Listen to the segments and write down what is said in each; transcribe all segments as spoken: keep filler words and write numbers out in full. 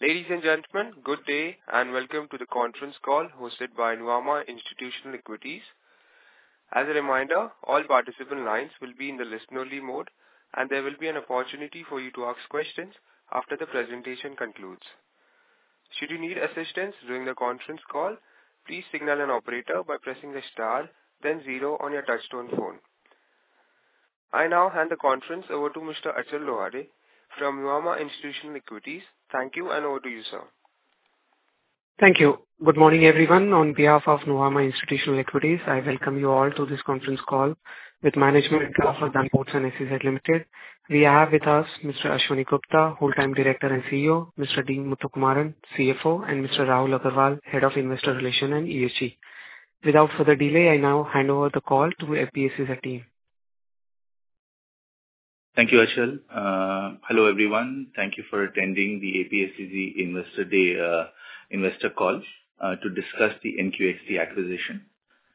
Ladies and gentlemen, good day and welcome to the conference call hosted by Nuvama Institutional Equities. As a reminder, all participant lines will be in the listen-only mode, and there will be an opportunity for you to ask questions after the presentation concludes. Should you need assistance during the conference call, please signal an operator by pressing the star, then zero on your touchtone phone. I now hand the conference over to Mister Achal Lohade from Nuvama Institutional Equities. Thank you, and over to you, sir. Thank you. Good morning, everyone. On behalf of Nuvama Institutional Equities, I welcome you all to this conference call with management of Adani Ports and S E Z Limited. We have with us Mister Ashwani Gupta, Whole-time Director and C E O, Mister D. Muthukumaran, C F O, and Mister Rahul Agarwal, Head of Investor Relations and E S G. Without further delay, I now hand over the call to A P S E Z team. Thank you, Achal. Uh, hello, everyone. Thank you for attending the A P S E Z Investor Day uh, investor call uh, to discuss the N Q X T acquisition.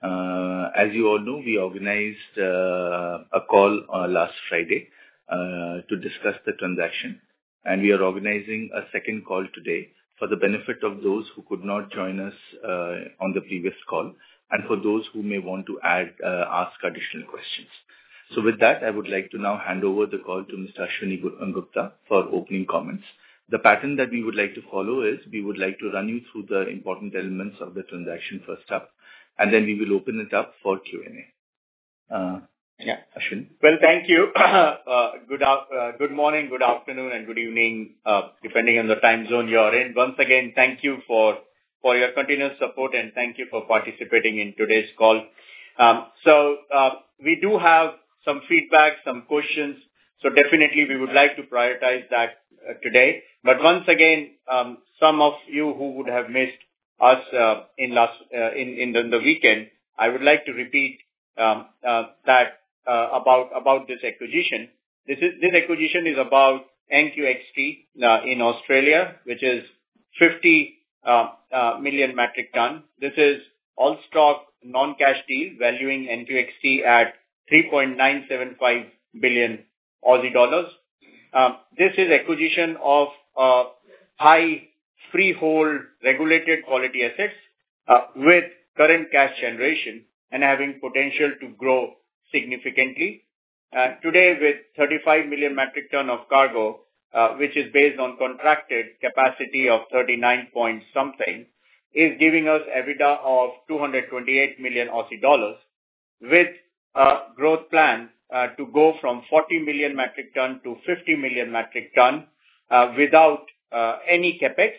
Uh, as you all know, we organized uh, a call uh, last Friday uh, to discuss the transaction, and we are organizing a second call today for the benefit of those who could not join us uh, on the previous call, and for those who may want to add uh, ask additional questions. So with that, I would like to now hand over the call to Mister Ashwani Gupta for opening comments. The pattern that we would like to follow is we would like to run you through the important elements of the transaction first up, and then we will open it up for Q and A. Uh, yeah, Ashwani. Well, thank you. uh, good, uh, good morning, good afternoon, and good evening, uh, depending on the time zone you're in. Once again, thank you for, for your continuous support, and thank you for participating in today's call. Um, so uh, we do have some feedback, some questions. So definitely we would like to prioritize that uh, today. But once again, um, some of you who would have missed us uh, in last uh, in in the, in the weekend, I would like to repeat um, uh, that uh, about about this acquisition. This is this acquisition is about N Q X T uh, in Australia, which is fifty uh, uh, million metric ton. This is all stock non-cash deal valuing N Q X T at three point nine seven five billion Aussie dollars. Um, this is acquisition of uh, high freehold regulated quality assets uh, with current cash generation and having potential to grow significantly. Uh, today, with thirty-five million metric ton of cargo, uh, which is based on contracted capacity of thirty-nine point something, is giving us EBITDA of two hundred twenty-eight million Aussie dollars with a growth plan uh, to go from forty million metric ton to fifty million metric ton uh, without uh, any capex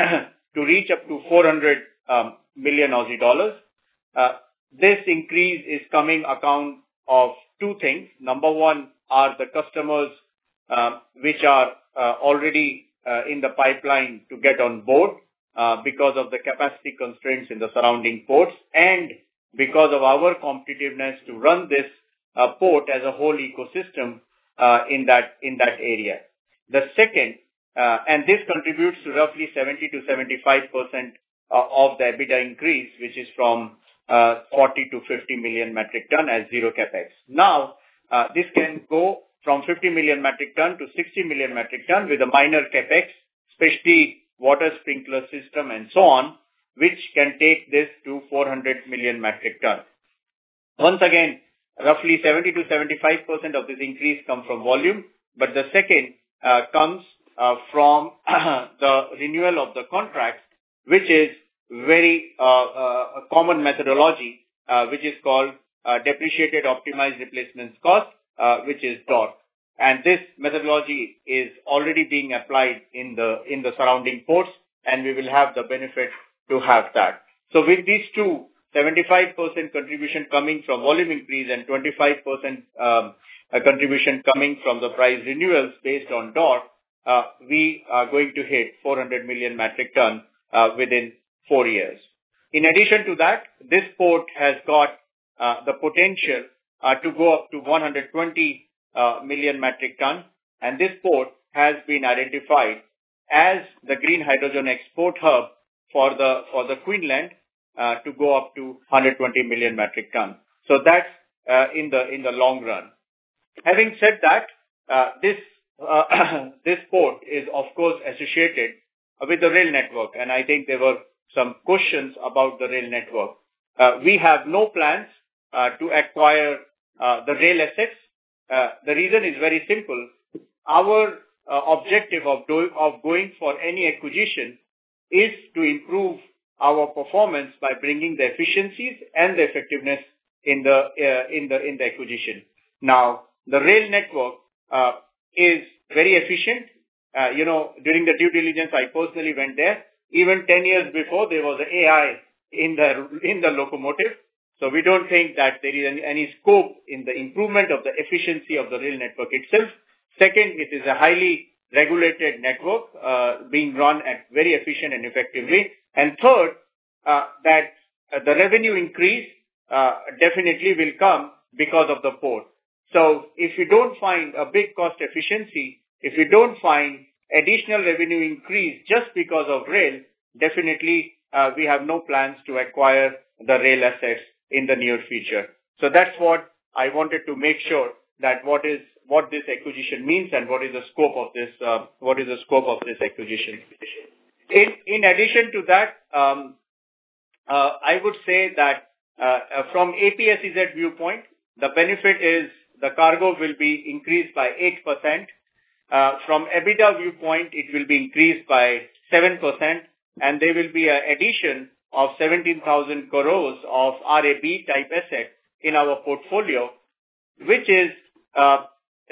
to reach up to four hundred um, million Aussie dollars. Uh, this increase is coming account of two things. Number one are the customers uh, which are uh, already uh, in the pipeline to get on board uh, because of the capacity constraints in the surrounding ports, and because of our competitiveness to run this uh, port as a whole ecosystem uh, in that in that area. The second, uh, and this contributes to roughly seventy to seventy-five percent uh, of the EBITDA increase, which is from uh, forty to fifty million metric ton as zero capex. Now, uh, this can go from fifty million metric ton to sixty million metric ton with a minor capex, especially water sprinkler system and so on, which can take this to four hundred million metric ton. Once again, roughly seventy to seventy-five percent of this increase comes from volume, but the second uh, comes uh, from the renewal of the contracts, which is very uh, uh, common methodology, uh, which is called uh, depreciated optimized replacement cost, uh, which is D O R. And this methodology is already being applied in the in the surrounding ports, and we will have the benefit to have that. So with these two, seventy-five percent contribution coming from volume increase and twenty-five percent um, a contribution coming from the price renewals based on D O R, uh, we are going to hit four hundred million metric ton uh, within four years. In addition to that, this port has got uh, the potential uh, to go up to one hundred twenty uh, million metric ton, and this port has been identified as the green hydrogen export hub for the for the Queensland uh, to go up to one hundred twenty million metric ton. So that's uh, in the in the long run. Having said that, uh, this uh, this port is of course associated with the rail network. And I think there were some questions about the rail network. Uh, we have no plans uh, to acquire uh, the rail assets. Uh, the reason is very simple. Our uh, objective of, do- of going for any acquisition is to improve our performance by bringing the efficiencies and the effectiveness in the uh, in the in the acquisition. Now, the rail network uh, is very efficient. Uh, you know, during the due diligence, I personally went there. Even ten years before, there was A I in the in the locomotive. So we don't think that there is any, any scope in the improvement of the efficiency of the rail network itself. Second, it is a highly regulated network uh, being run at very efficient and effective way. And third, uh, that uh, the revenue increase uh, definitely will come because of the port. So if you don't find a big cost efficiency, if you don't find additional revenue increase just because of rail, definitely uh, we have no plans to acquire the rail assets in the near future. So that's what I wanted to make sure that what is what this acquisition means and what is the scope of this uh, what is the scope of this acquisition. In in addition to that, um, uh, I would say that uh, from A P S E Z viewpoint, the benefit is the cargo will be increased by eight percent. Uh, from EBITDA viewpoint, it will be increased by seven percent, and there will be an addition of seventeen thousand crores of R A B type asset in our portfolio, which is uh,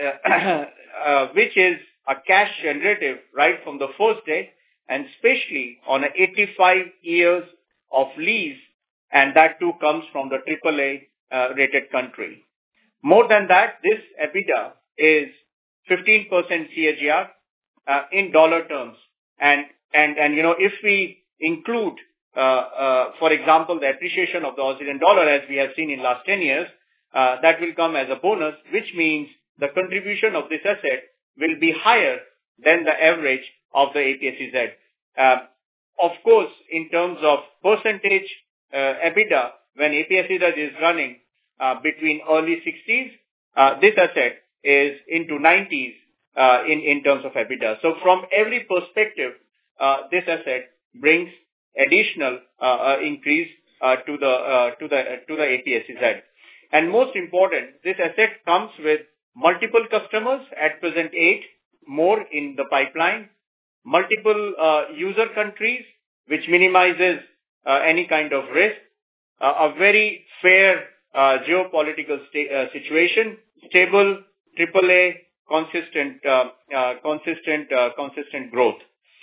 uh, uh, which is a cash generative right from the first day, and especially on a eighty-five years of lease, and that too comes from the triple A uh, rated country. More than that, this EBITDA is fifteen percent C A G R uh, in dollar terms, and and and you know if we include uh, uh, for example the appreciation of the Australian dollar as we have seen in last ten years, uh, that will come as a bonus, which means the contribution of this asset will be higher than the average of the A P S E Z. Uh, of course, in terms of percentage uh, EBITDA, when A P S E Z is running uh, between early sixties, uh, this asset is into nineties uh, in, in terms of EBITDA. So from every perspective, uh, this asset brings additional uh, uh, increase uh, to the uh, to the uh, to the A P S E Z. And most important, this asset comes with multiple customers, at present eight, more in the pipeline, multiple uh, user countries, which minimizes uh, any kind of risk, uh, a very fair uh, geopolitical sta- uh, situation, stable, triple A, consistent, uh, uh, consistent, uh, consistent growth.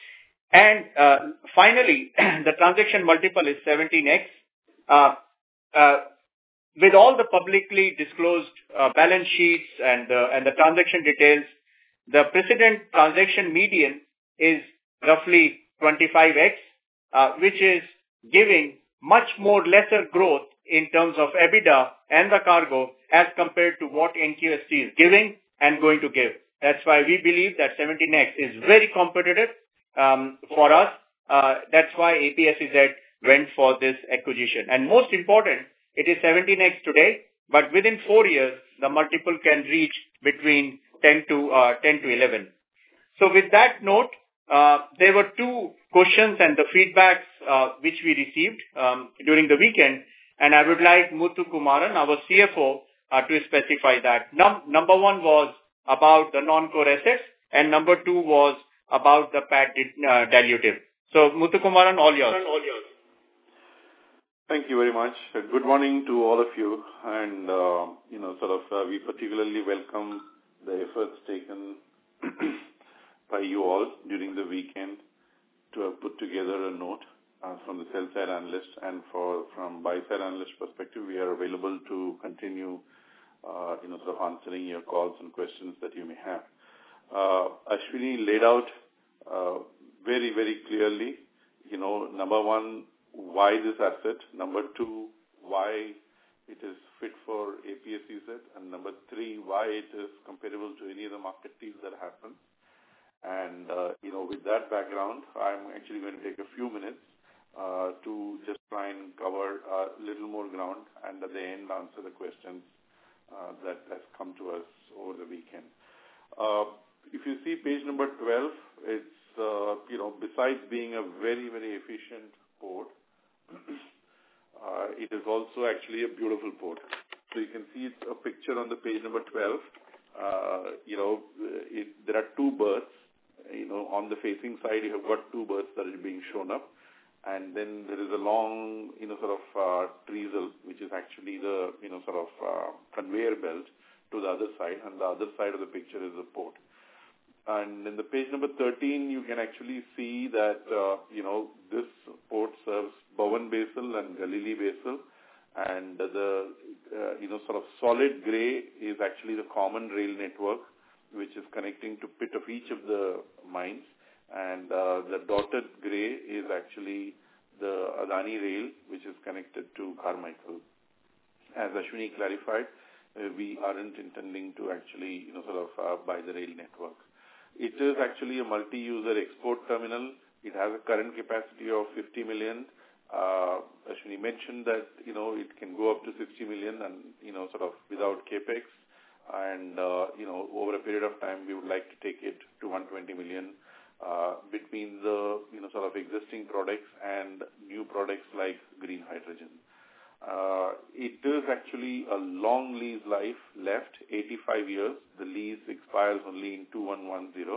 And uh, finally, the transaction multiple is seventeen x. Uh, uh, with all the publicly disclosed uh, balance sheets and uh, and the transaction details, the precedent transaction median is roughly twenty-five x, uh, which is giving much more lesser growth in terms of EBITDA and the cargo as compared to what N Q S T is giving and going to give. That's why we believe that seventeen x is very competitive um, for us. Uh, that's why A P S E Z went for this acquisition. And most important, it is seventeen x today, but within four years, the multiple can reach between ten to eleven. So with that note, uh, there were two questions and the feedbacks uh, which we received um, during the weekend, and I would like Muthu Kumaran, our C F O, uh, to specify that. Num- number one was about the non-core assets, and number two was about the P A T uh, dilutive. So Muthu Kumaran, all yours. All yours. Thank you very much. Uh, Good morning to all of you. And, uh, you know, sort of, uh, we particularly welcome the efforts taken by you all during the weekend to have put together a note uh, from the sell-side analyst, and for from buy-side analyst perspective, we are available to continue, uh, you know, sort of answering your calls and questions that you may have. Uh, Ashwini laid out uh, very, very clearly, you know, number one, why this asset, number two, why it is fit for A P S E Z, and number three, why it is comparable to any of the market deals that happen. And, uh, you know, with that background, I'm actually going to take a few minutes uh, to just try and cover a little more ground, and at the end answer the questions uh, that has come to us over the weekend. Uh, if you see page number twelve, it's uh, you know, besides being a very, very efficient port, uh, it is also actually a beautiful port. So you can see it's a picture on the page number twelve. Uh, you know, it, there are two berths. You know, on the facing side, you have got two berths that are being shown up. And then there is a long, you know, sort of uh, treasel, which is actually the, you know, sort of uh, conveyor belt to the other side. And the other side of the picture is the port. And in the page number thirteen, you can actually see that, uh, you know, this port serves Bowen Basel and Galilee Basel. And the, uh, you know, sort of solid gray is actually the common rail network, which is connecting to pit of each of the mines. And uh, the dotted gray is actually the Adani rail, which is connected to Carmichael. As Ashwini clarified, uh, we aren't intending to actually, you know, sort of uh, buy the rail network. It is actually a multi-user export terminal. It has a current capacity of fifty million. Uh, Ashwini mentioned that, you know, it can go up to sixty million and, you know, sort of without capex. And, uh, you know, over a period of time, we would like to take it to one hundred twenty million uh, between the, you know, sort of existing products and new products like green hydrogen. Uh, it is actually a long lease life left, eighty-five years. The lease expires only in two thousand ten.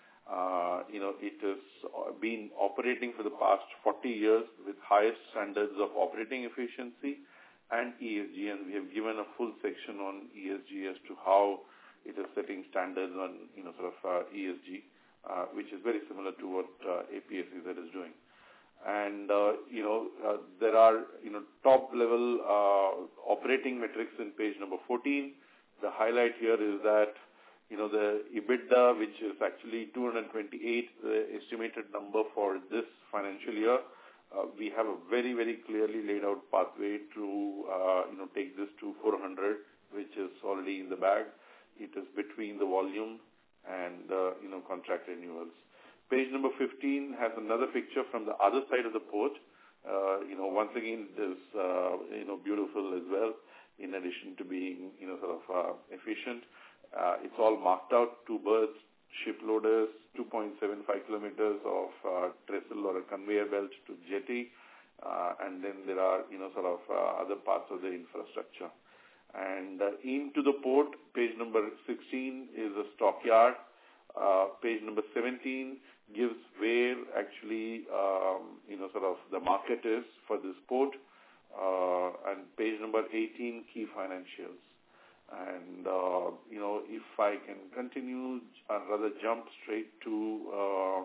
Uh, you know, it has been operating for the past forty years with highest standards of operating efficiency and E S G, and we have given a full section on E S G as to how it is setting standards on, you know, sort of uh, E S G, uh, which is very similar to what uh, A P S E Z is doing. And, uh, you know, uh, there are, you know, top-level uh, operating metrics in page number fourteen. The highlight here is that, you know, the EBITDA, which is actually two hundred twenty-eight, the estimated number for this financial year, uh, we have a very, very clearly laid out pathway to, uh, you know, take this to four hundred, which is already in the bag. It is between the volume and, uh, you know, contract renewals. Page number fifteen has another picture from the other side of the port. Uh, you know, once again, it is, uh, you know, beautiful as well, in addition to being, you know, sort of uh, efficient. Uh, it's all marked out, two berths, ship loaders, two point seven five kilometers of uh, trestle or a conveyor belt to jetty, uh, and then there are, you know, sort of uh, other parts of the infrastructure. And uh, into the port, page number sixteen is a stockyard. Uh, page number seventeen gives where actually, um, you know, sort of the market is for this port. Uh, and page number eighteen, key financials. And, uh, you know, if I can continue, I'd rather jump straight to uh,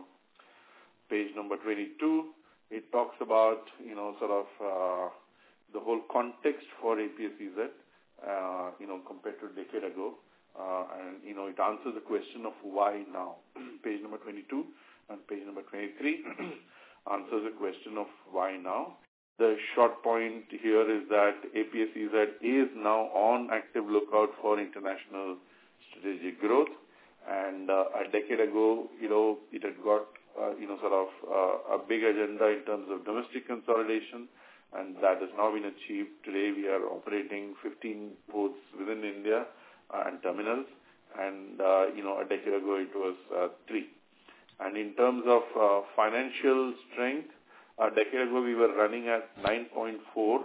page number twenty-two. It talks about, you know, sort of uh, the whole context for A P S E Z, uh, you know, compared to a decade ago. Uh, and, you know, it answers the question of why now. Page number twenty-two and page number twenty-three answers the question of why now. The short point here is that A P S E Z is now on active lookout for international strategic growth. And uh, a decade ago, you know, it had got, uh, you know, sort of uh, a big agenda in terms of domestic consolidation, and that has now been achieved. Today, we are operating fifteen ports within India and terminals, and, uh, you know, a decade ago, it was uh, three. And in terms of uh, financial strength, a decade ago, we were running at nine point four,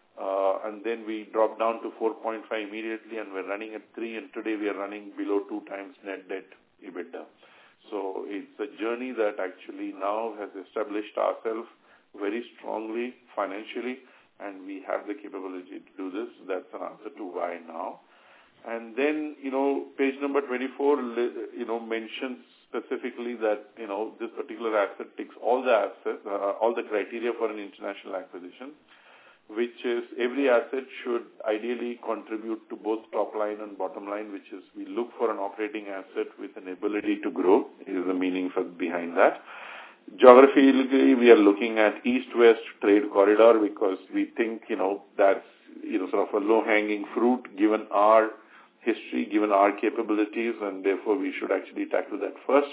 uh, and then we dropped down to four point five immediately, and we're running at three, and today we are running below two times net debt EBITDA. So it's a journey that actually now has established ourselves very strongly financially, and we have the capability to do this. That's an answer to why now. And then, you know, page number twenty-four, you know, mentions specifically that, you know, this particular asset ticks all the assets, uh, all the criteria for an international acquisition, which is every asset should ideally contribute to both top line and bottom line, which is we look for an operating asset with an ability to grow, is the meaning for behind that. Geographically, we are looking at east-west trade corridor because we think, you know, that's, you know, sort of a low-hanging fruit given our history, given our capabilities, and therefore we should actually tackle that first.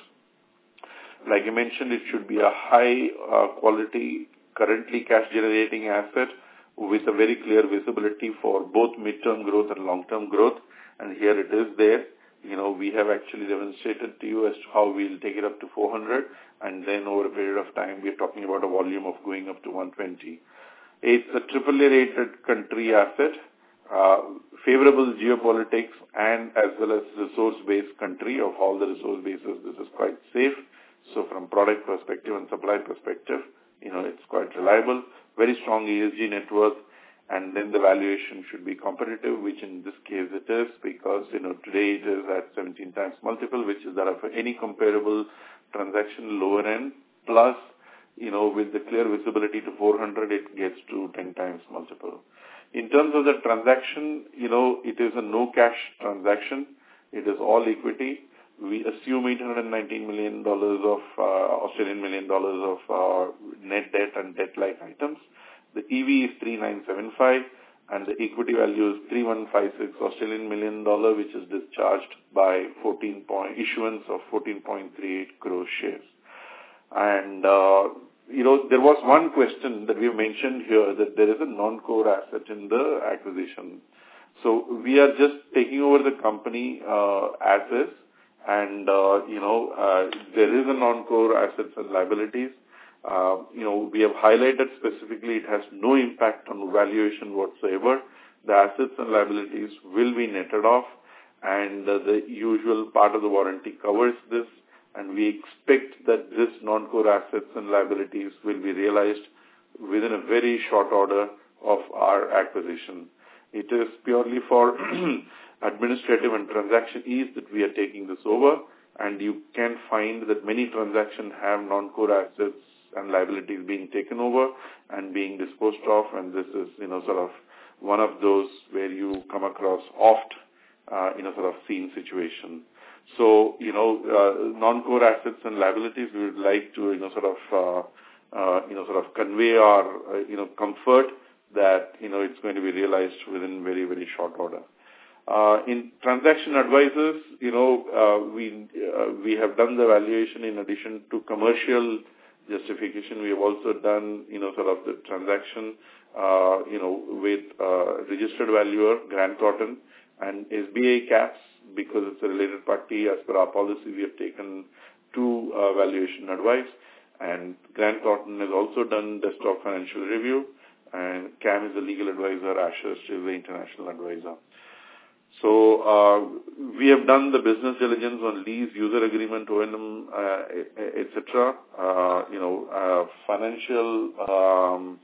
Like you mentioned, it should be a high uh, quality, currently cash-generating asset with a very clear visibility for both mid-term growth and long-term growth, and here it is there. you know, we have actually demonstrated to you as to how we'll take it up to four hundred, and then over a period of time, we're talking about a volume of going up to one twenty. It's a triple A rated country asset, uh, favorable geopolitics, and as well as resource-based country. Of all the resource bases, this is quite safe. So from product perspective and supply perspective, you know, it's quite reliable, very strong E S G net worth, and then the valuation should be competitive, which in this case it is, because, you know, today it is at seventeen times multiple, which is that of any comparable transaction lower end, plus, you know, with the clear visibility to four hundred, it gets to ten times multiple. In terms of the transaction, you know, it is a no cash transaction. It is all equity. We assume eight hundred nineteen million dollars of uh, Australian million dollars of uh, net debt and debt-like items. The E V is three thousand nine hundred seventy-five, and the equity value is three thousand one hundred fifty-six Australian million dollar, which is discharged by fourteen point issuance of fourteen point three eight crore shares. And uh, you know, there was one question that we have mentioned here, that there is a non-core asset in the acquisition. So we are just taking over the company uh, as is, and uh, you know, uh, there is a non-core assets and liabilities. Uh, you know, we have highlighted specifically it has no impact on valuation whatsoever. The assets and liabilities will be netted off, and uh, the usual part of the warranty covers this, and we expect that this non-core assets and liabilities will be realized within a very short order of our acquisition. It is purely for administrative and transaction ease that we are taking this over, and you can find that many transactions have non-core assets and liabilities being taken over and being disposed of, and this is, you know, sort of one of those where you come across oft, uh, in a sort of seen situation. So, you know, uh, non-core assets and liabilities, we would like to, you know, sort of, uh, uh, you know, sort of convey our, uh, you know, comfort that, you know, it's going to be realized within very, very short order. Uh, in transaction advisors, you know, uh, we, uh, we have done the valuation in addition to commercial justification. We have also done, you know, sort of the transaction, uh, you know, with uh, registered valuer, Grant Thornton, and S B I caps, because it's a related party. As per our policy, we have taken two uh, valuation advice, and Grant Thornton has also done desktop financial review, and C A M is the legal advisor, Ashurst is the international advisor. So uh, we have done the business diligence on lease, user agreement, O and M, uh, et cetera. Uh, you know, uh, financial um,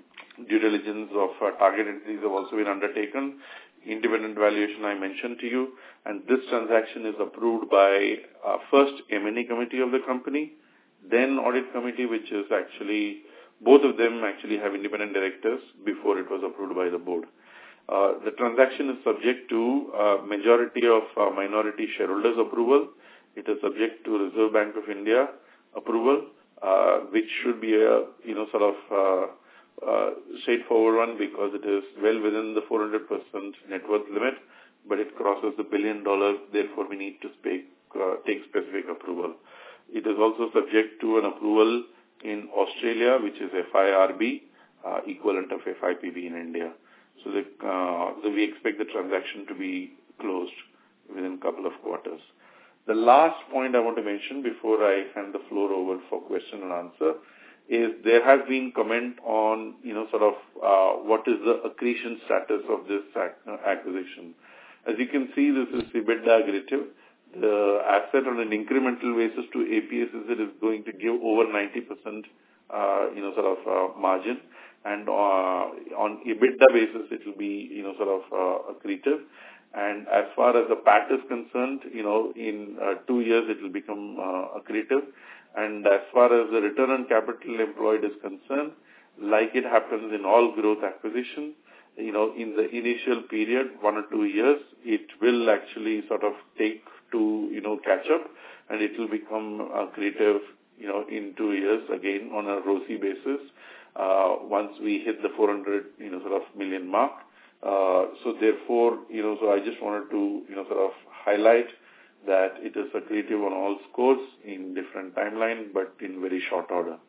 due diligence of uh, target entities have also been undertaken. Independent valuation I mentioned to you, and this transaction is approved by uh, first M and A committee of the company, then audit committee, which is actually, both of them actually have independent directors before it was approved by the board. Uh, the transaction is subject to uh, majority of uh, minority shareholders approval. It is subject to Reserve Bank of India approval, uh, which should be a, you know, sort of uh, uh, straightforward one, because it is well within the four hundred percent net worth limit, but it crosses the billion dollars. Therefore, we need to speak, uh, take specific approval. It is also subject to an approval in Australia, which is F I R B, uh, equivalent of F I P B in India. So, the, uh, so we expect the transaction to be closed within a couple of quarters. The last point I want to mention before I hand the floor over for question and answer is there has been comment on, you know, sort of uh, what is the accretion status of this ac- acquisition. As you can see, this is EBITDA accretive. The asset on an incremental basis to A P S is it is going to give over ninety percent, uh, you know, sort of uh, margin. And uh, on EBITDA basis, it will be, you know, sort of uh, accretive. And as far as the P A T is concerned, you know, in uh, two years, it will become uh, accretive. And as far as the return on capital employed is concerned, like it happens in all growth acquisition, you know, in the initial period, one or two years, it will actually sort of take to, you know, catch up, and it will become accretive, you know, in two years, again, on a R O C E basis. Uh, once we hit the four hundred, you know, sort of million mark. Uh, so therefore, you know, so I just wanted to, you know, sort of highlight that it is accretive on all scores in different timeline, but in very short order.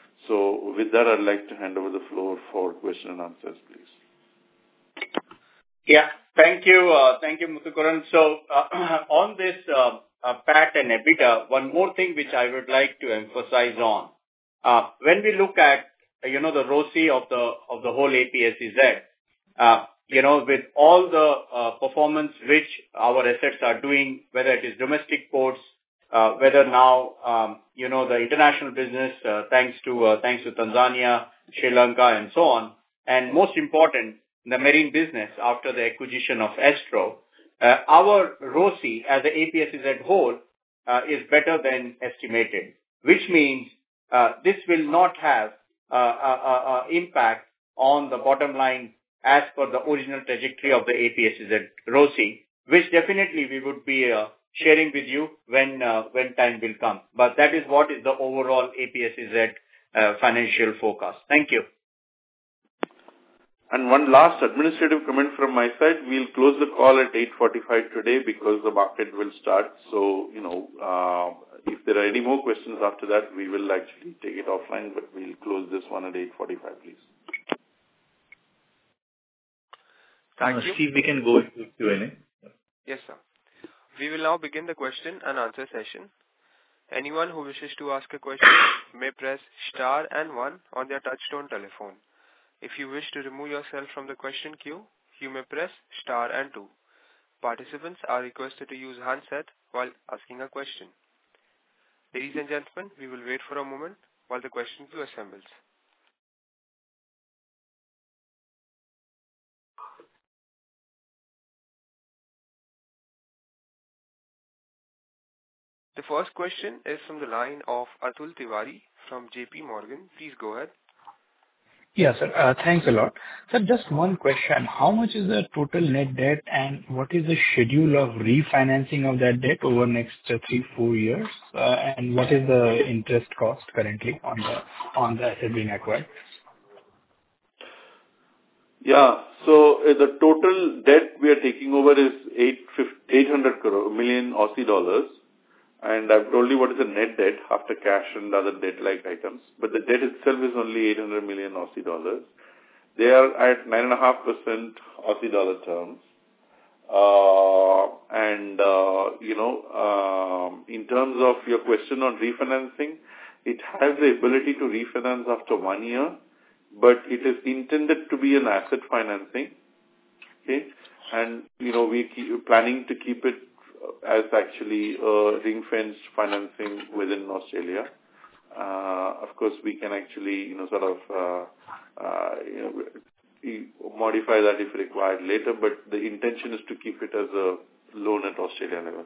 So with that, I'd like to hand over the floor for question and answers, please. Yeah. Thank you. uh, Thank you, Muthukuran. So, uh, on this uh, uh, P A T and EBITDA, one more thing which I would like to emphasize on. Uh, When we look at, uh, you know, the R O C E of the of the whole A P S E Z, uh, you know, with all the uh, performance which our assets are doing, whether it is domestic ports, uh, whether now, um, you know, the international business, uh, thanks to uh, thanks to Tanzania, Sri Lanka, and so on, and most important, the marine business after the acquisition of Astro, uh, our R O C E as the A P S E Z whole uh, is better than estimated, which means uh, this will not have uh, uh, uh, uh, impact on the bottom line as per the original trajectory of the A P S E Z R O C E, which definitely we would be uh, sharing with you when uh, when time will come. But that is what is the overall A P S E Z uh, financial forecast. Thank you. And one last administrative comment from my side. We'll close the call at eight forty-five today because the market will start. So, you know, uh, if there are any more questions after that, we will actually take it offline, but we'll close this one at eight forty-five, please. Thank uh, you. Steve, we can go into Q and A. Yes, sir. We will now begin the question and answer session. Anyone who wishes to ask a question may press star and one on their touchtone telephone. If you wish to remove yourself from the question queue, you may press star and two. Participants are requested to use handset while asking a question. Ladies and gentlemen, we will wait for a moment while the question queue assembles. The first question is from the line of Atul Tiwari from J P Morgan. Please go ahead. Yes, sir. Uh, Thanks a lot. Sir, just one question. How much is the total net debt, and what is the schedule of refinancing of that debt over next uh, three, four years? Uh, And what is the interest cost currently on the on the asset being acquired? Yeah. So uh, the total debt we are taking over is eight hundred crore, million Aussie dollars. And I've told you what is the net debt after cash and other debt-like items. But the debt itself is only eight hundred million Aussie dollars. They are at nine point five percent Aussie dollar terms. Uh, and, uh, you know, um, in terms of your question on refinancing, it has the ability to refinance after one year, but it is intended to be an asset financing. Okay. And, you know, we keep planning to keep it as actually uh, ring-fenced financing within Australia. Uh, of course, we can actually, you know, sort of uh, uh, you know, modify that if required later, but the intention is to keep it as a loan at Australia level.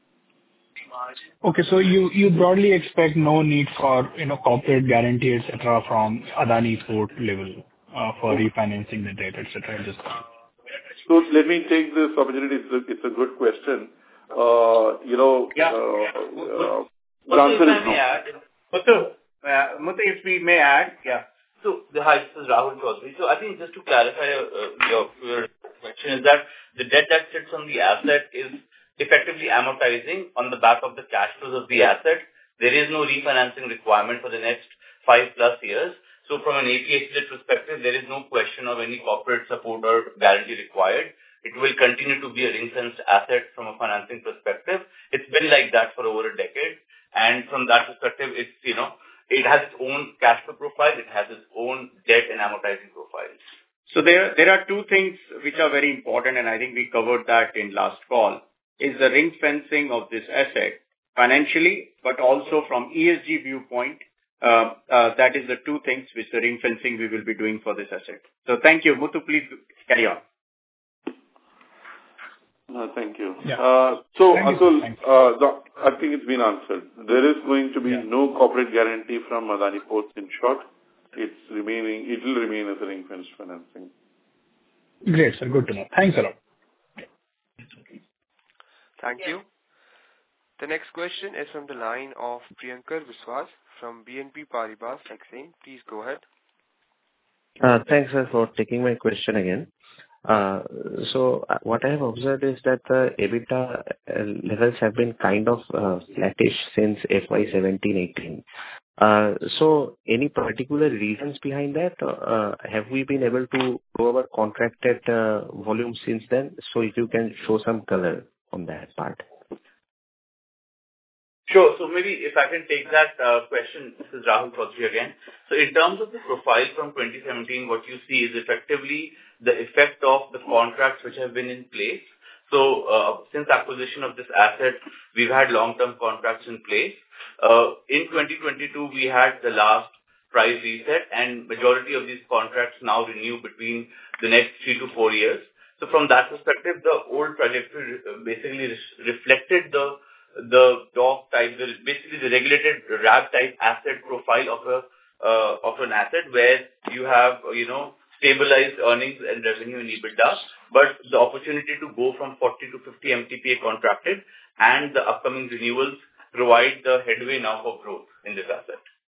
Okay, so you you broadly expect no need for, you know, corporate guarantee, et cetera, from Adani Port level uh, for refinancing the debt, et cetera, at this point. So let me take this opportunity. It's a, it's a good question. Uh, you know, Yeah. uh, uh, the Muthu, answer if is I may no. add, Muthu, uh, Muthu, if we may add, yeah. So, hi, this is Rahul Chaudhary. So, I think just to clarify uh, your, your question is that the debt that sits on the asset is effectively amortizing on the back of the cash flows of the asset. There is no refinancing requirement for the next five plus years. So, from an A P S E Z perspective, there is no question of any corporate support or guarantee required. It will continue to be a ring-fenced asset from a financing perspective. It's been like that for over a decade. And from that perspective, it's, you know, it has its own cash flow profile. It has its own debt and amortizing profile. So there, there are two things which are very important, and I think we covered that in last call, is the ring fencing of this asset financially, but also from E S G viewpoint. Uh, uh, that is the two things which the ring fencing we will be doing for this asset. So thank you. Muthu, please carry on. No, thank you. Yeah. Uh, so, Thank you. Atul, Thank uh, the, I think it's been answered. There is going to be Yeah. no corporate guarantee from Adani Ports. In short, it's remaining. It will remain as a ring-fenced financing. Great, sir. Good to know. Thanks a lot. Thank you. The next question is from the line of Priyankar Biswas from B N P Paribas Exane. Please go ahead. Uh, Thanks, sir, for taking my question again. Uh, So uh, what I have observed is that the EBITDA uh, levels have been kind of uh, flattish since F Y seventeen eighteen. Uh, So any particular reasons behind that? Uh, Have we been able to grow our contracted uh, volume since then? So if you can show some color on that part. Sure. So maybe if I can take that uh, question, this is Rahul Chaudhary again. So in terms of the profile from twenty seventeen, what you see is effectively the effect of the contracts which have been in place. So uh, since acquisition of this asset, we've had long-term contracts in place. Uh, in twenty twenty-two, we had the last price reset, and majority of these contracts now renew between the next three to four years. So from that perspective, the old trajectory uh, basically re- reflected the the D O C type, the, basically the regulated R A B type asset profile of a uh, of an asset where you have, you know, stabilized earnings and revenue in EBITDA, but the opportunity to go from forty to fifty M T P A contracted and the upcoming renewals provide the headway now for growth in this asset.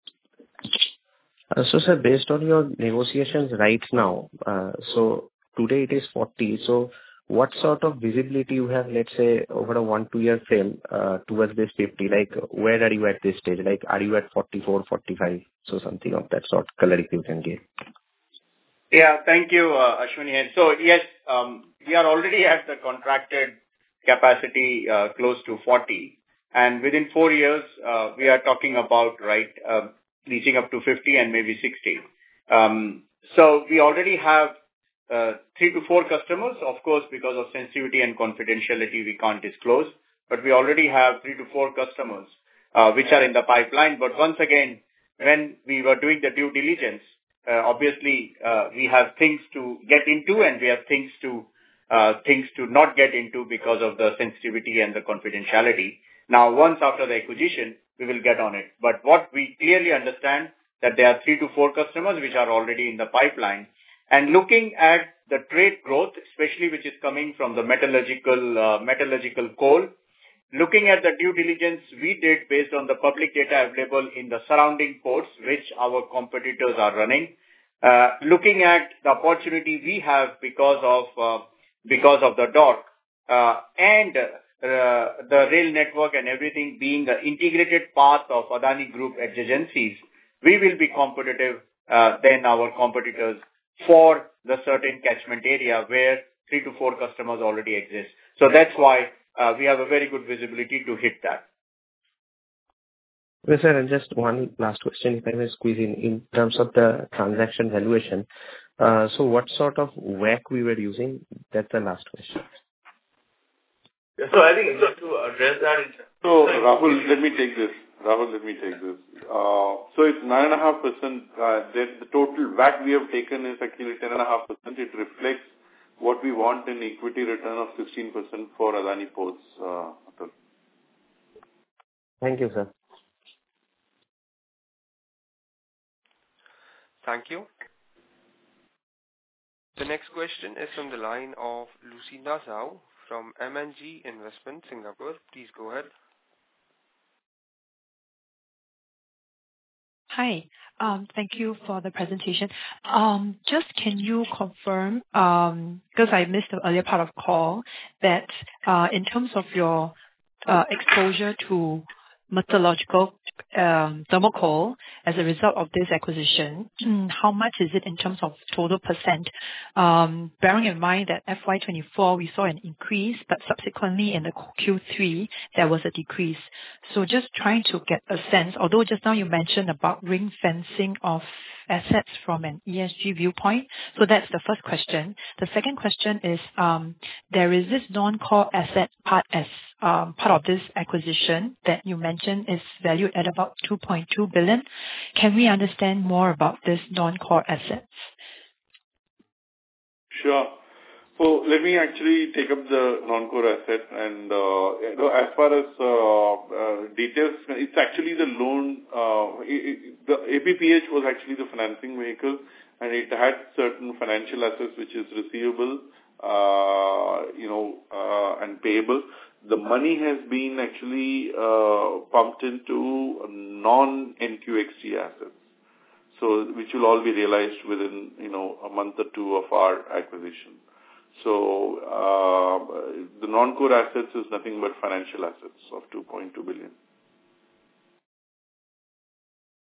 Uh, So, sir, based on your negotiations right now, uh, so today it is forty. So what sort of visibility you have, let's say, over a one, two-year frame, uh, towards this fifty? Like, where are you at this stage? Like, are you at forty-four, forty-five? So something of that sort, color if you can give. Yeah, thank you, uh, Ashwini. So yes, um, we are already at the contracted capacity uh, close to forty, and within four years, uh, we are talking about, right, uh, reaching up to fifty and maybe sixty. Um, So we already have uh, three to four customers. Of course, because of sensitivity and confidentiality, we can't disclose, but we already have three to four customers uh, which are in the pipeline. But once again, when we were doing the due diligence, uh, obviously, uh, we have things to get into and we have things to uh, things to not get into because of the sensitivity and the confidentiality. Now, once after the acquisition, we will get on it. But what we clearly understand that there are three to four customers which are already in the pipeline. And looking at the trade growth, especially which is coming from the metallurgical uh, metallurgical coal, looking at the due diligence we did based on the public data available in the surrounding ports, which our competitors are running, uh, looking at the opportunity we have because of uh, because of the D O C uh, and uh, the rail network and everything being an integrated part of Adani Group adjacencies, we will be competitive uh, than our competitors for the certain catchment area where three to four customers already exist. So that's why uh, we have a very good visibility to hit that. Yes, sir, and just one last question, if I may squeeze in, in terms of the transaction valuation. Uh, so what sort of W A C we were using? That's the last question. Yeah, so I think just to address that. So Rahul, let me take this. Rahul, let me take this. Uh, so it's nine point five percent. Uh, the total W A C we have taken is actually ten point five percent. It reflects what we want in equity return of sixteen percent for Adani Ports. Uh, Thank you, sir. Thank you. The next question is from the line of Lucinda Zhao from M N G Investment, Singapore. Please go ahead. Hi. Um, Thank you for the presentation. Um, Just can you confirm, um, because I missed the earlier part of call, that uh, in terms of your uh, exposure to metallurgical um, thermal coal as a result of this acquisition, how much is it in terms of total percent? Um, Bearing in mind that F Y twenty-four, we saw an increase, but subsequently in the Q three, there was a decrease. So just trying to get a sense, although just now you mentioned about ring fencing of assets from an E S G viewpoint. So that's the first question. The second question is, um, there is this non-core asset part as um, part of this acquisition that you mentioned is valued at about two point two billion. Can we understand more about this non-core assets? Sure. So let me actually take up the non-core asset and uh, you know, as far as uh, uh, details, it's actually the loan, uh, it, it, the A P P H was actually the financing vehicle and it had certain financial assets which is receivable, uh, you know, uh, and payable. The money has been actually uh, pumped into non-N Q X T assets. So, which will all be realized within, you know, a month or two of our acquisition. So, uh, the non-core assets is nothing but financial assets of two point two billion.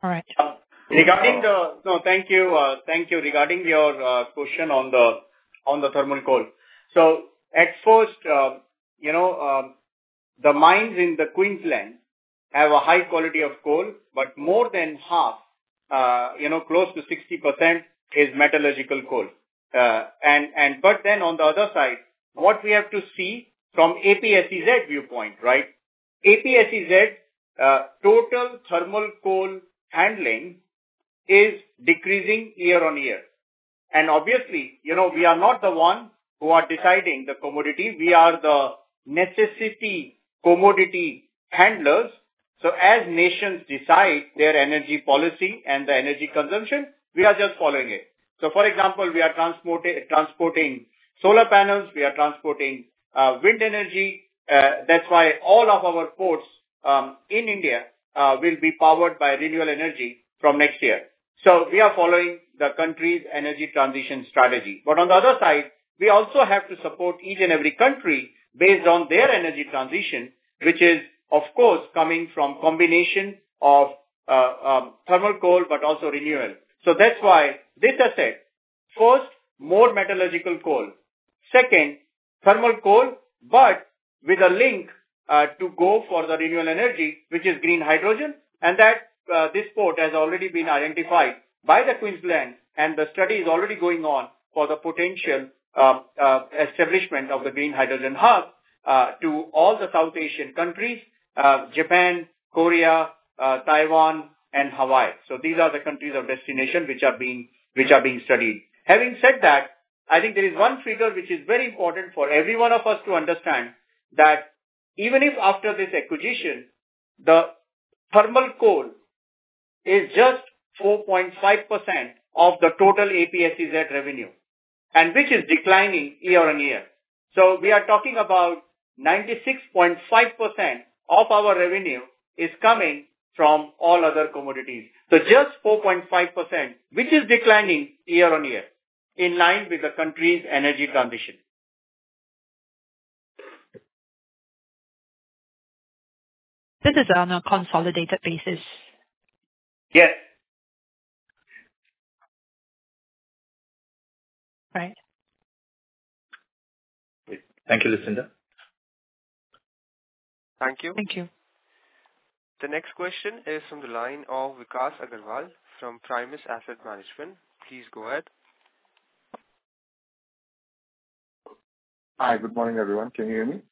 All right. Uh, regarding the no, thank you, uh, thank you. Regarding your uh, question on the on the thermal coal. So at first, uh, you know, um, the mines in the Queensland have a high quality of coal, but more than half, uh, you know, close to sixty percent is metallurgical coal. Uh, and and but then on the other side, what we have to see from A P S E Z viewpoint, right? A P S E Z uh, total thermal coal handling is decreasing year on year. And obviously, you know, we are not the one who are deciding the commodity. We are the necessity commodity handlers. So as nations decide their energy policy and the energy consumption, we are just following it. So for example, we are transporting, transporting solar panels, we are transporting uh, wind energy. Uh, that's why all of our ports um, in India uh, will be powered by renewable energy from next year. So we are following the country's energy transition strategy. But on the other side, we also have to support each and every country based on their energy transition, which is, of course, coming from combination of uh, um, thermal coal, but also renewable. So that's why this asset, first, more metallurgical coal. Second, thermal coal, but with a link uh, to go for the renewable energy, which is green hydrogen, and that uh, this port has already been identified by the Queensland, and the study is already going on for the potential uh, uh, establishment of the green hydrogen hub uh, to all the South Asian countries, uh, Japan, Korea, uh, Taiwan, and Hawaii. So these are the countries of destination which are being which are being studied. Having said that, I think there is one figure which is very important for every one of us to understand, that even if after this acquisition, the thermal coal is just four point five percent of the total A P S E Z revenue, and which is declining year on year. So we are talking about ninety-six point five percent of our revenue is coming from all other commodities. So just four point five percent, which is declining year on year, in line with the country's energy transition. This is on a consolidated basis. Yes. Right. Thank you, Lucinda. Thank you. Thank you. The next question is from the line of Vikas Agarwal from Primus Asset Management. Please go ahead. Hi, good morning, everyone. Can you hear me?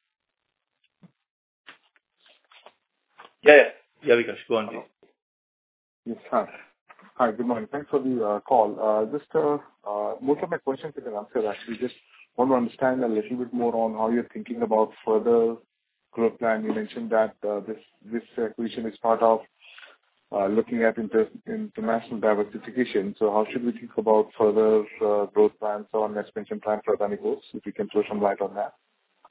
Yeah, yeah. Yeah, Vikas, go on, please. Yes, hi. Hi, good morning. Thanks for the uh, call. Uh, just uh, uh, most of my questions have been answered, actually. Just want to understand a little bit more on how you're thinking about further growth plan. You mentioned that uh, this this acquisition is part of uh, looking at inter- international diversification. So how should we think about further uh, growth plans or expansion plan for Adani Ports? If you can throw some light on that.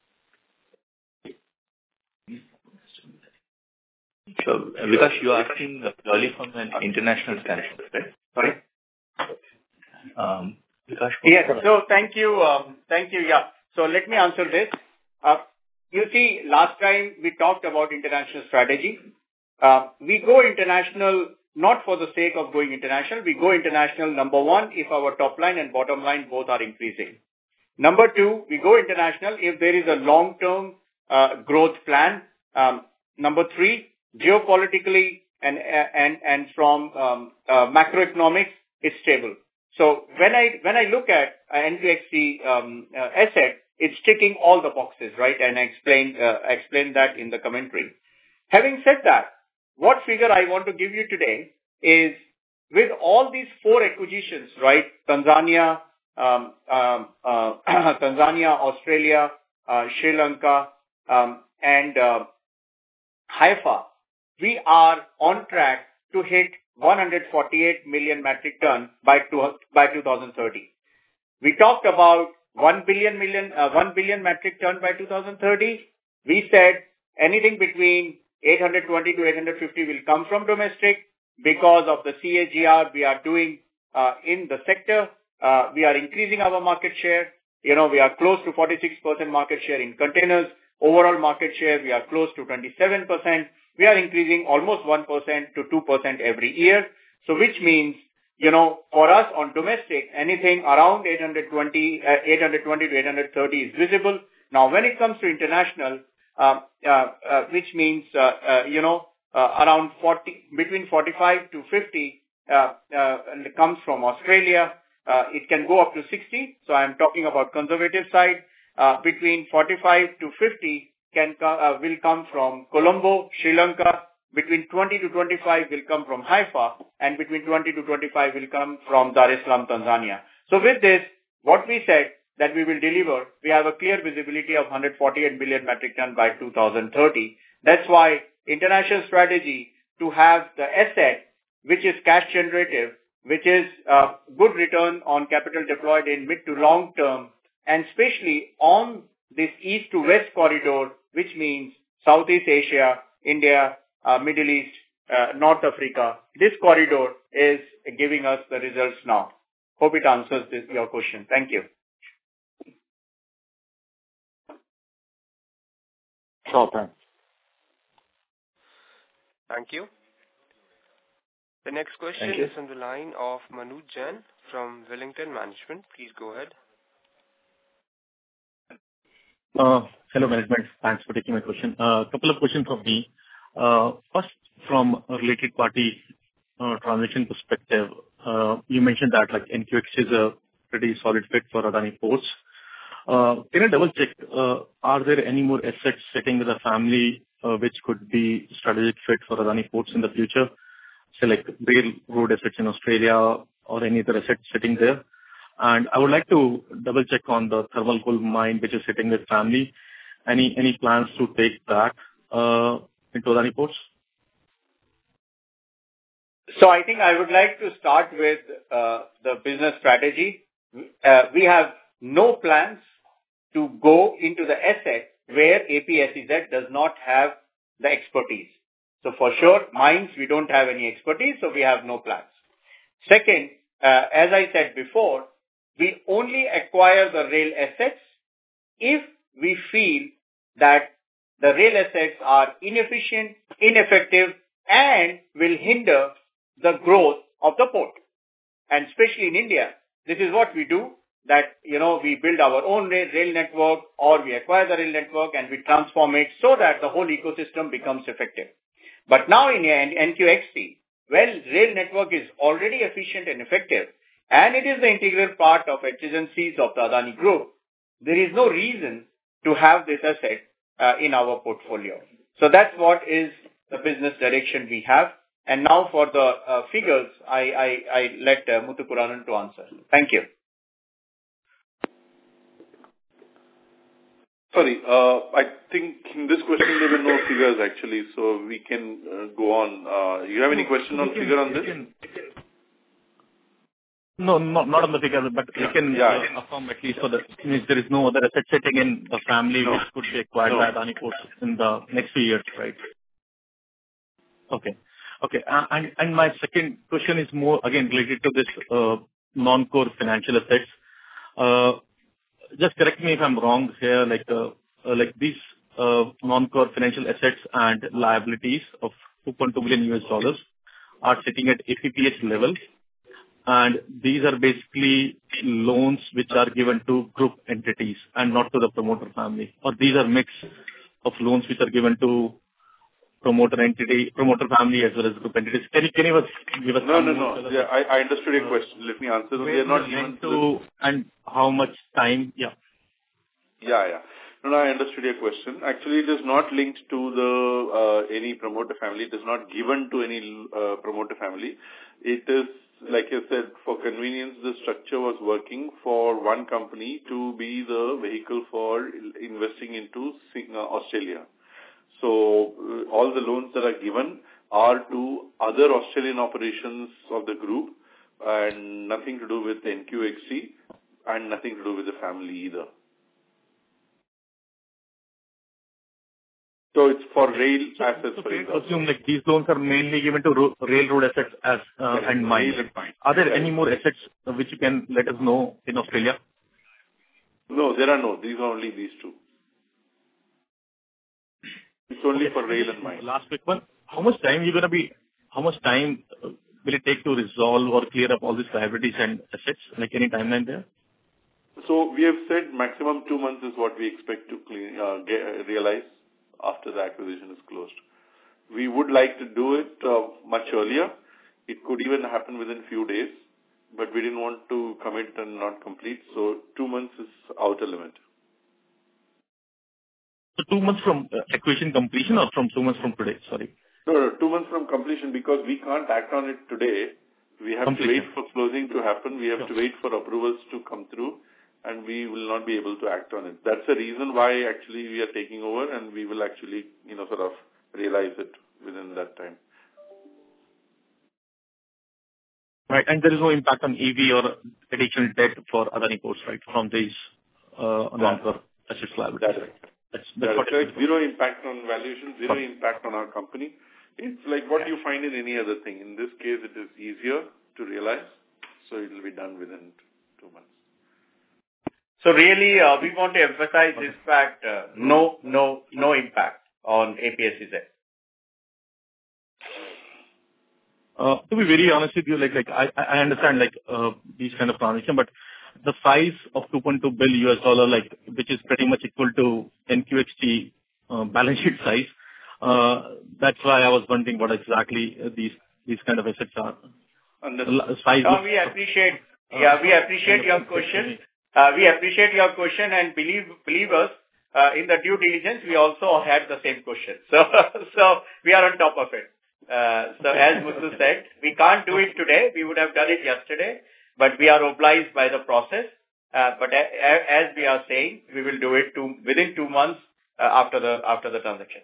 Sure. Vikas, you are asking purely from an international standpoint, right? Sorry? Um, Vikas? Yes. So thank you. Um, thank you. Yeah. So let me answer this. Uh, you see, last time we talked about international strategy. Uh, we go international not for the sake of going international. We go international, number one, if our top line and bottom line both are increasing. Number two, we go international if there is a long-term uh, growth plan. Um, number three, geopolitically and and and from um, uh, macroeconomics, it's stable. So when I when I look at uh, N Q X T um, uh, asset, it's ticking all the boxes, right? And I explained uh, explained that in the commentary. Having said that, what figure I want to give you today is with all these four acquisitions, right? Tanzania, um, um, uh, Tanzania, Australia, uh, Sri Lanka, um, and uh, Haifa. We are on track to hit one hundred forty-eight million metric ton by two, by two thousand thirty. We talked about one billion million, uh, one billion metric ton by two thousand thirty. We said anything between eight hundred twenty to eight hundred fifty will come from domestic because of the C A G R we are doing uh, in the sector. Uh, we are increasing our market share. You know, we are close to forty-six percent market share in containers. Overall market share, we are close to twenty-seven percent. we are increasing almost one percent to two percent every year. So which means, you know, for us on domestic, anything around eight hundred twenty, uh, eight hundred twenty to eight hundred thirty is visible. Now, when it comes to international, uh, uh, uh, which means, uh, uh, you know, uh, around forty, between forty-five to fifty, uh, uh, comes from Australia. Uh, it can go up to sixty. So I'm talking about conservative side. Uh, between forty-five to fifty can co- uh, will come from Colombo, Sri Lanka. Between twenty to twenty-five will come from Haifa, and between twenty to twenty-five will come from Dar es Salaam, Tanzania. So with this, what we said that we will deliver, we have a clear visibility of one hundred forty-eight billion metric ton by two thousand thirty. That's why international strategy to have the asset, which is cash generative, which is uh, good return on capital deployed in mid to long term, and especially on this east to west corridor, which means Southeast Asia, India, uh, Middle East, uh, North Africa. This corridor is giving us the results now. Hope it answers this, your question. Thank you. Sure, thanks. Thank you. The next question is on the line of Manoj Jain from Wellington Management. Please go ahead. Uh, hello, management. Thanks for taking my question. A uh, couple of questions from me. Uh, first, from a related party uh, transaction perspective, uh, you mentioned that like N Q X is a pretty solid fit for Adani Ports. Uh, can I double check? Uh, are there any more assets sitting with the family uh, which could be strategic fit for Adani Ports in the future? Say like railroad assets in Australia or any other assets sitting there. And I would like to double check on the thermal coal mine which is sitting with family. Any any plans to take that uh, into Adani Ports? So I think I would like to start with uh, the business strategy. Uh, we have no plans to go into the asset where A P S E Z does not have the expertise. So for sure, mines, we don't have any expertise, so we have no plans. Second, uh, as I said before, we only acquire the rail assets if we feel that the rail assets are inefficient, ineffective, and will hinder the growth of the port. And especially in India, this is what we do, that, you know, we build our own rail, rail network or we acquire the rail network and we transform it so that the whole ecosystem becomes effective. But now in N Q X T, well, rail network is already efficient and effective, and it is the integral part of adjacencies of the Adani Group. There is no reason to have this asset uh, in our portfolio. So that's what is the business direction we have. And now for the uh, figures, I, I, I let uh, Muthukumaran to answer. Thank you. Sorry, uh, I think in this question there were no figures actually, so we can uh, go on. Uh, you have any question on figure on this? No, not, not on the figure, but yeah. we can yeah, uh, affirm at least for the, means there is no other asset sitting in the family no. which could be acquired no. by Adani Ports in the next few years, right? Okay. Okay. Uh, and, and my second question is more, again, related to this uh, non-core financial assets. Uh, just correct me if I'm wrong here, like, uh, uh, like these uh, non-core financial assets and liabilities of two point two billion U S dollars are sitting at A P P S level. And these are basically loans which are given to group entities and not to the promoter family. Or these are mix of loans which are given to promoter entity, promoter family as well as group entities. Can you, can you give us No, some no, no. Yeah, I, I understood your question. Let me answer. So they are not given to, and how much time? Yeah. Yeah, yeah. No, no, I understood your question. Actually, it is not linked to the uh, any promoter family. It is not given to any uh, promoter family. It is, like I said, for convenience, the structure was working for one company to be the vehicle for investing into uh, Australia. So uh, all the loans that are given are to other Australian operations of the group and nothing to do with N Q X T and nothing to do with the family either. So it's for rail so, assets. So for I assume like these loans are mainly given to ro- railroad assets as uh, yeah, and mines. Are there any more assets uh, which you can let us know in Australia? No, there are no. These are only these two. It's only Okay. for rail and mine. Last quick one. How much time you gonna be? How much time uh, will it take to resolve or clear up all these liabilities and assets? Like any timeline there? So we have said maximum two months is what we expect to clean, uh, get, uh, realize after the acquisition is closed. We would like to do it uh, much earlier. It could even happen within few days, but we didn't want to commit and not complete. So two months is outer limit. So two months from uh, acquisition completion or from two months from today? Sorry. No, no, two months from completion because we can't act on it today. We have Completion. to wait for closing to happen. We have Sure. to wait for approvals to come through, and we will not be able to act on it. That's the reason why actually we are taking over, and we will actually, you know, sort of realize it within that time. Right. And there is no impact on E V or additional debt for Adani Ports, right, from these uh, non-core assets liabilities. That is That's, That that's is what correct. it is. Zero impact on valuation, zero Okay. impact on our company. It's like what you find in any other thing. In this case, it is easier to realize, so it will be done within two months. So really, uh, we want to emphasize this fact, uh, no, no, no impact on A P S E Z. Uh, to be very honest with you, like, like I, I understand like uh, these kind of transactions, but the size of two point two billion U S dollar, like, which is pretty much equal to N Q X T uh, balance sheet size. Uh, that's why I was wondering what exactly uh, these these kind of assets are. Understood. Size. No, we appreciate, yeah, we appreciate your question. Uh, we appreciate your question, and believe believe us, uh, in the due diligence, we also had the same question. So, so we are on top of it. Uh, so as Muthu said, we can't do it today. We would have done it yesterday, but we are obliged by the process. Uh, but a, a, as we are saying, we will do it two, within two months uh, after the after the transaction.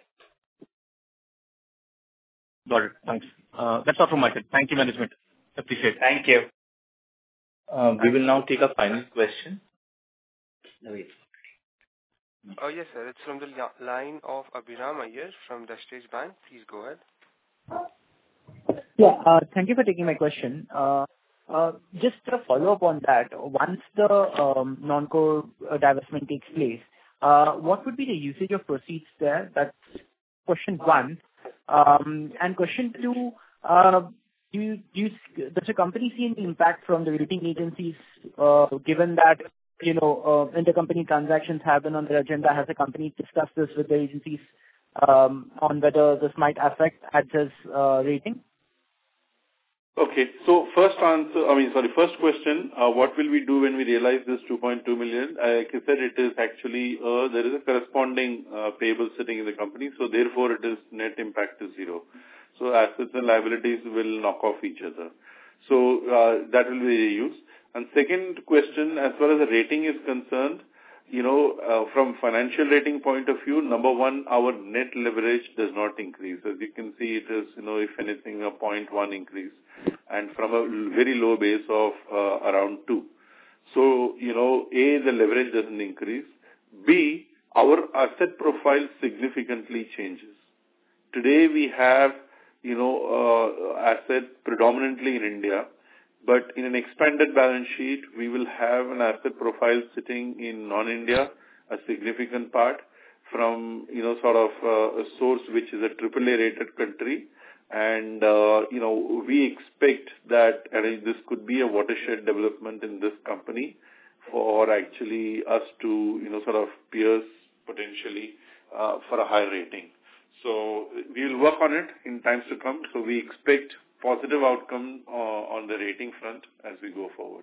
Got it. Thanks. Uh, that's all from my side. Thank you, management. Appreciate it. Thank you. Uh, we will now take a final question. Oh, yes, sir. It's from the li- line of Abhiram Iyer from Dashtage Bank. Please go ahead. Yeah, uh, thank you for taking my question. Uh, uh, just a follow-up on that. Once the um, non-core uh, divestment takes place, uh, what would be the usage of proceeds there? That's question one. Um, and question two, uh, do you, do you, does the company see any impact from the rating agencies, uh, given that, you know, uh, intercompany transactions have been on their agenda? Has the company discussed this with the agencies um, on whether this might affect A D S's uh, rating? Okay. So first answer, I mean, sorry, first question, uh, what will we do when we realize this two point two million? Uh, Like I said, it is actually, uh, there is a corresponding uh, payable sitting in the company, so therefore it is net impact is zero. So assets and liabilities will knock off each other. So uh, that will be reused. And second question, as far as the rating is concerned, you know, uh, from financial rating point of view, number one, our net leverage does not increase. As you can see, it is, you know, if anything, a zero point one increase, and from a very low base of uh, around two. So, you know, A, the leverage doesn't increase. B, our asset profile significantly changes. Today we have, you know, uh, asset predominantly in India, but in an expanded balance sheet, we will have an asset profile sitting in non-India, a significant part from, you know, sort of uh, a source which is a triple A rated country. And, uh, you know, we expect that uh, this could be a watershed development in this company for actually us to, you know, sort of pierce potentially uh, for a higher rating. So we will work on it in times to come. So we expect positive outcome uh, on the rating front as we go forward.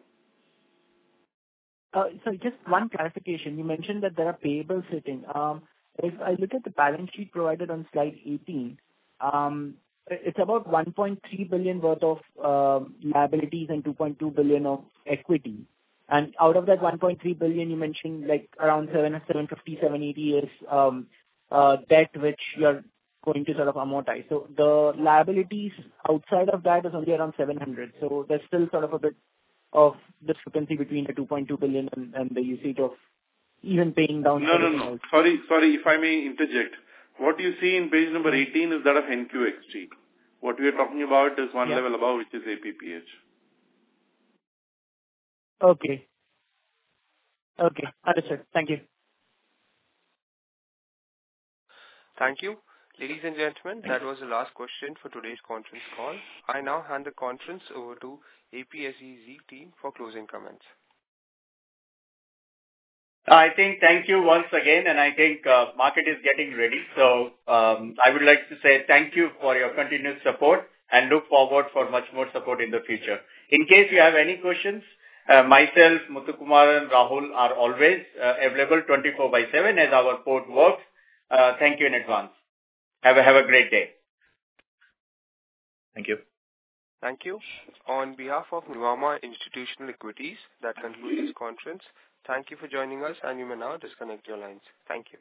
Uh, so just one clarification. You mentioned that there are payables sitting. Um, if I look at the balance sheet provided on slide eighteen, um, it's about one point three billion worth of uh, liabilities and two point two billion of equity. And out of that one point three billion, you mentioned like around seven, seven fifty, seven eighty is um, uh, debt which you're going to sort of amortize. So the liabilities outside of that is only around seven hundred. So there's still sort of a bit of discrepancy between the two point two billion and, and the usage of even paying down. No, no, no. Sorry, sorry, if I may interject. What you see in page number eighteen is that of N Q X T. What we are talking about is one yeah. level above, which is A P P H. Okay. Okay. Understood. Thank you. Thank you. Ladies and gentlemen, that was the last question for today's conference call. I now hand the conference over to A P S E Z team for closing comments. I think thank you once again, and I think uh, market is getting ready. So um, I would like to say thank you for your continued support and look forward for much more support in the future. In case you have any questions, uh, myself, Muthukumar and Rahul are always uh, available twenty-four by seven as our port works. Uh, thank you in advance. Have a, have a great day. Thank you. Thank you. On behalf of Nuvama Institutional Equities, that concludes this conference. Thank you for joining us, and you may now disconnect your lines. Thank you.